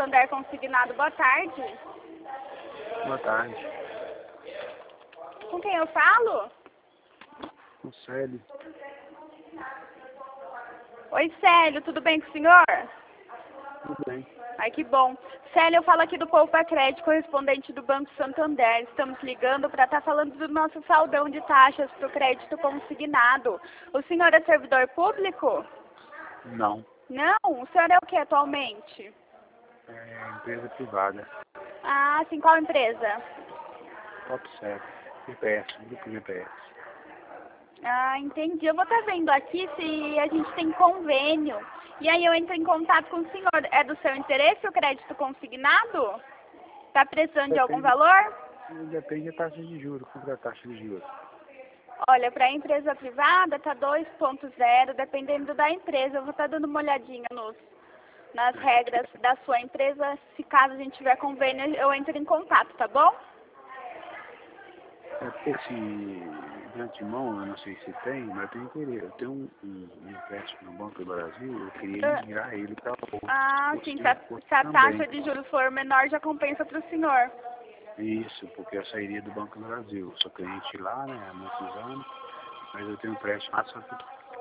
Santander Consignado, boa tarde. Boa tarde. Com quem eu falo? Com o Célio. Oi, Célio, tudo bem com o senhor? Tudo bem. Ai, que bom. Célio, eu falo aqui do Poupa Crédito, correspondente do Banco Santander. Estamos ligando para estar falando do nosso saldão de taxas para o crédito consignado. O senhor é servidor público? Não. Não? O senhor é o que atualmente? É empresa privada. Ah, sim, qual empresa? Top 7. GPS, grupo GPS. Ah, entendi. Eu vou estar vendo aqui se a gente tem convênio. E aí eu entro em contato com o senhor. É do seu interesse o crédito consignado? Está precisando de algum valor? Depende da taxa de juros. Quanto é a taxa de juros? Olha, para a empresa privada está 2,0, dependendo da empresa. Eu vou estar dando uma olhadinha nas regras da sua empresa. Se caso a gente tiver convênio, eu entro em contato, tá bom? É porque de antemão, eu não sei se tem, mas eu tenho interesse. Eu tenho um empréstimo no Banco do Brasil, eu queria migrar ele para outro. Ah, sim. Se a taxa de juros for menor, já compensa para o senhor. Isso, porque eu sairia do Banco do Brasil. Eu sou cliente lá, né, há muitos anos, mas eu tenho um empréstimo lá, só que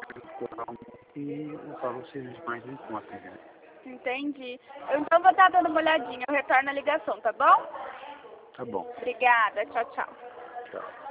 e o valor seja mais em conta, né? Entendi. Eu então vou estar dando uma olhadinha. Eu retorno a ligação, tá bom? Tá bom. Obrigada. Tchau, tchau. Tchau.